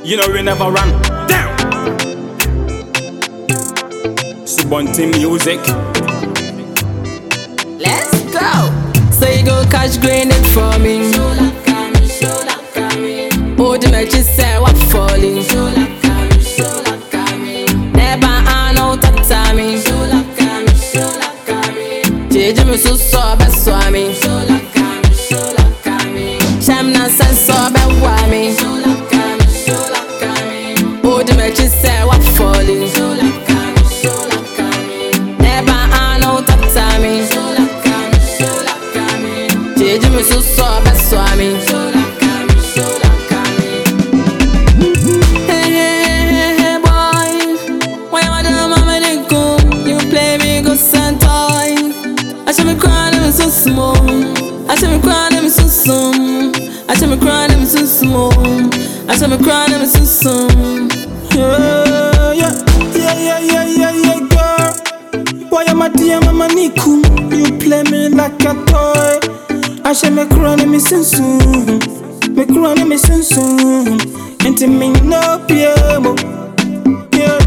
You know we never run down. Subunti music. Let's go. So you go catch grenade for me. Oh, the match is say what falling. Never I know that time. Jeje me so be swami. Sham na sense so be wami. Oh, the match is say what falling. Never I know that time. Jeje me so be swami. Hey boy, why you want to mama they go? You play me go santai. I should be crying them so small. I should be crying them so soon. I should be crying them so small. I should be crying them so soon. Yeah, girl. Why am I dear mama Niku? You play me like a toy. I should make run me soon. Make run me soon. Into me no piemo. Yeah.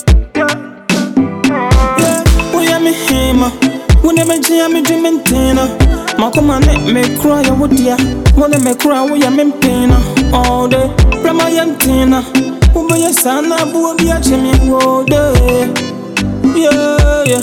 Why am I him? When I'm a jam, I'm dreaming dinner. Makoma let me cry, I would ya. Wanna me cry, we am in pain all day. Rama Yantina, who be your son, I will be a chimney all day. Yeah.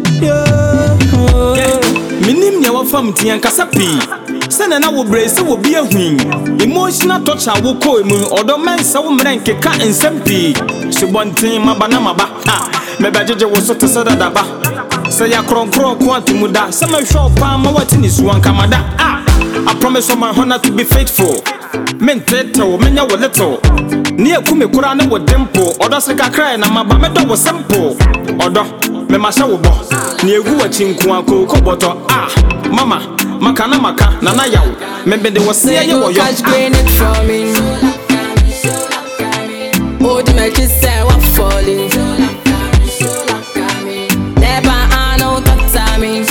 Minim ya wafam tiyan kasapi. Send na wo brace wo be a win. Emotional touch I will call mu odo men sa wo mren keka nsempii. Subontin mabana maba. Me bajeje wo so tesada daba. Say ya kronkron kwant muda. Say me show pa ma watini suwan kamada. I promise on my honor to be faithful. Men teto menya wo little. Ni akume kura na wo dimple. Odo se kakra na maba me do wo simple. Odo me masha wo bo. Ni egu wa chinku anko koboto. Mama Maka na na yaw. Membe de wase ye wo yo. Catch grenade for me. Oh, the match is say what falling. Never I know that time.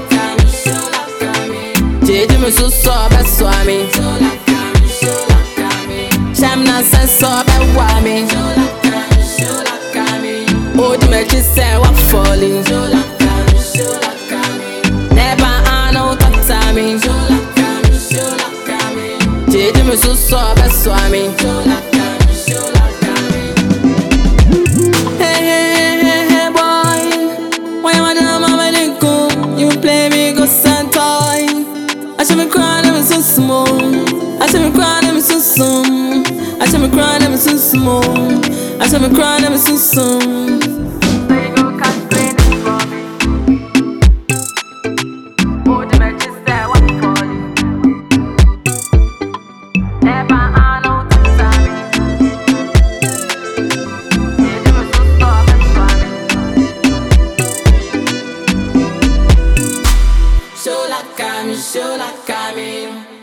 Jeje me so be swami. Sham na sense so be wami. Oh, the match is say what falling. Never I know that time. Jeje me so be swami. Hey boy, why you want to mama they go? You play me go santai. I should be crying them so small. I should be crying them so soon. I should be crying them so small. I should be crying them so soon. Show la cami.